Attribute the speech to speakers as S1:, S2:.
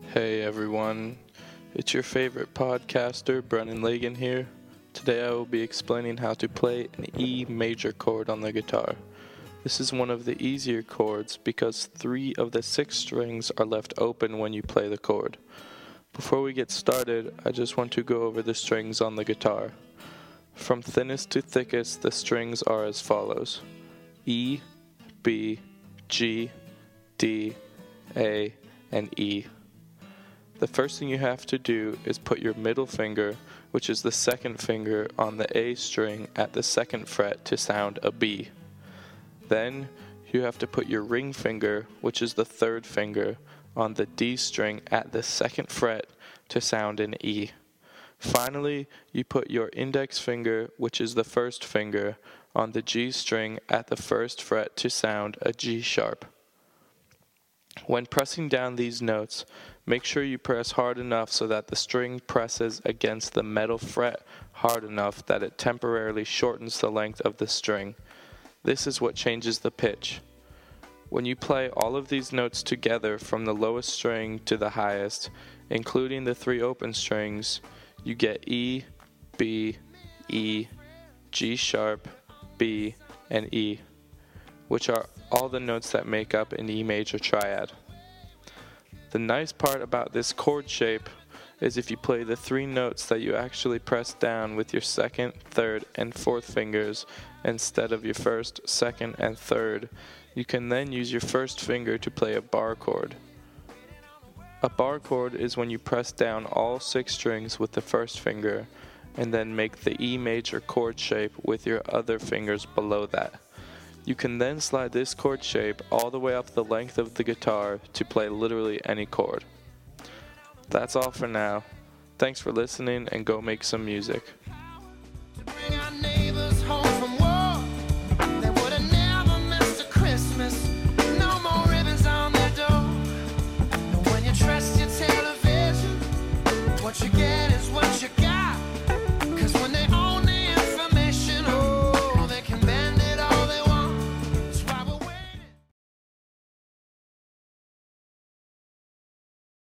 S1: Hey everyone, it's your favorite podcaster, Brennan Lagan here. Today I will be explaining how to play an E major chord on the guitar. This is one of the easier chords because 3 of the 6 strings are left open when you play the chord. Before we get started, I just want to go over the strings on the guitar. From thinnest to thickest, the strings are as follows: E, B, G, D, A, and E. The first thing you have to do is put your middle finger, which is the second finger, on the A string at the 2nd fret to sound a B. Then you have to put your ring finger, which is the 3rd finger, on the D string at the 2nd fret to sound an E. Finally, you put your index finger, which is the 1st finger, on the G string at the 1st fret to sound a G sharp. When pressing down these notes, make sure you press hard enough so that the string presses against the metal fret hard enough that it temporarily shortens the length of the string. This is what changes the pitch. When you play all of these notes together from the lowest string to the highest, including the 3 open strings, you get E, B, E, G sharp, B, and E, which are all the notes that make up an E major triad. The nice part about this chord shape is if you play the 3 notes that you actually press down with your 2nd, 3rd, and 4th fingers instead of your 1st, 2nd, and 3rd, you can then use your 1st finger to play a bar chord. A bar chord is when you press down all 6 strings with the 1st finger and then make the E major chord shape with your other fingers below that. You can then slide this chord shape all the way up the length of the guitar to play literally any chord. That's all for now. Thanks for listening and go make some music.